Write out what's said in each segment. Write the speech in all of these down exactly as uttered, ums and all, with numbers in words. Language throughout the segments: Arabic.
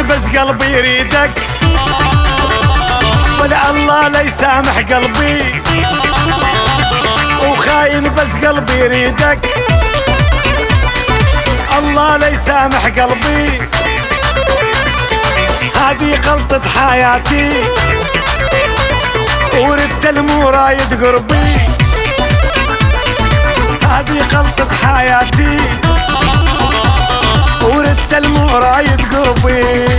بس قلبي يريدك، ولا الله لا يسامح قلبي، وخاين بس قلبي يريدك، الله لا يسامح قلبي. هذه غلطة حياتي وردت المرايد قربي، هذه غلطة حياتي وردت المرايد قربي.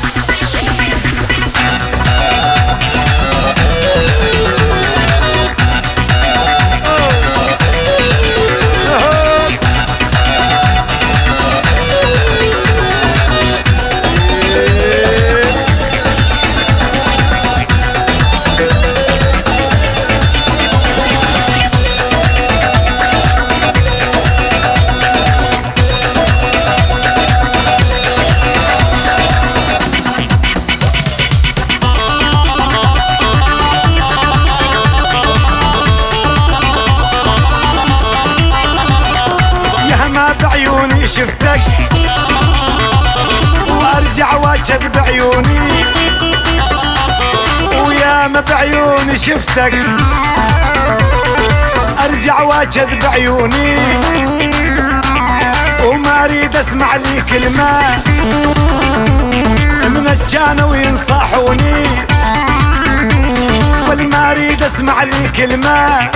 بعيوني شفتك وارجع واجد بعيوني، وياما بعيوني شفتك ارجع واجد بعيوني، وما اريد اسمع لي كلمة من الجانو ينصحوني، وما اريد اسمع لي كلمة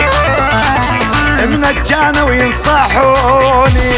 من الجانو ينصحوني.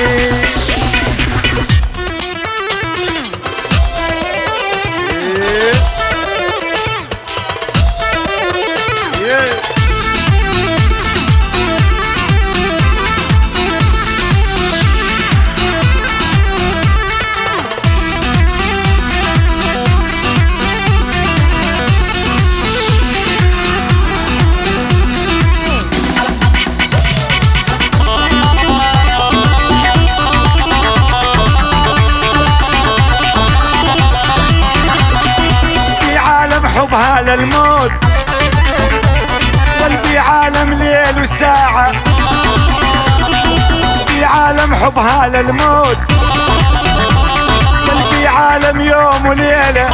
حبها للموت قلبي عالم ليل وساعة، في عالم حبها للموت قلبي عالم يوم وليلة،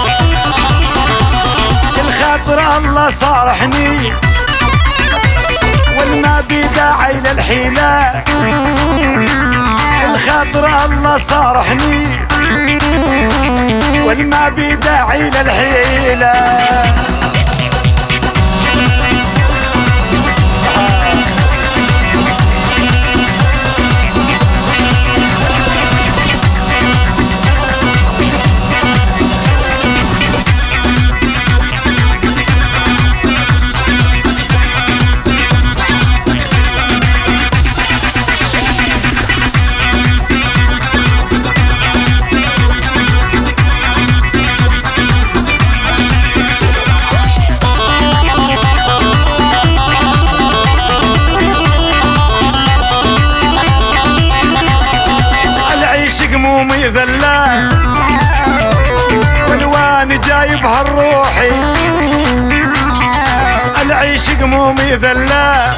الخاطر الله صارحني والما بي داعي للحيلة، الخاطر الله صارحني والما بي داعي للحيلة. همومي ذلة والوان جايبها الروحي، العيش همومي ذلة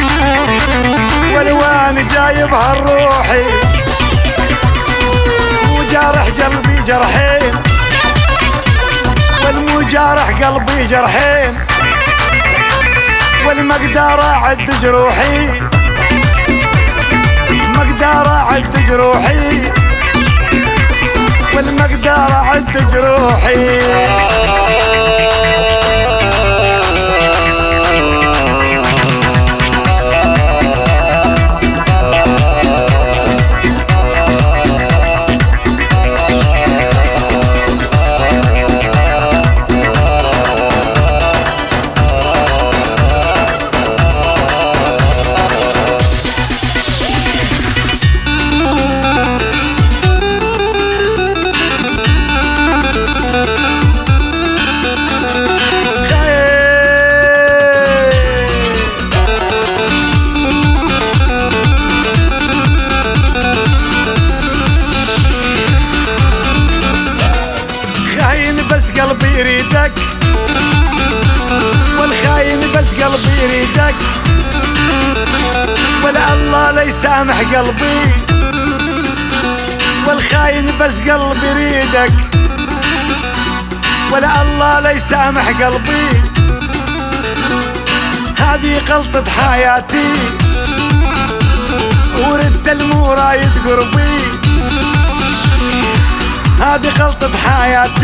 والوان جايبها الروحي، وجارح قلبي جرحين والمجارح قلبي جرحين، والمقدار اعد جروحي مقدار اعد جروحي والمقدار اعد جروحي. قلبي يريدك والخاين بس قلبي يريدك، ولا الله لا يسامح قلبي والخاين بس قلبي يريدك، ولا الله لا يسامح قلبي، هذه غلطة حياتي ورد المورايد قربي، هذه غلطة حياتي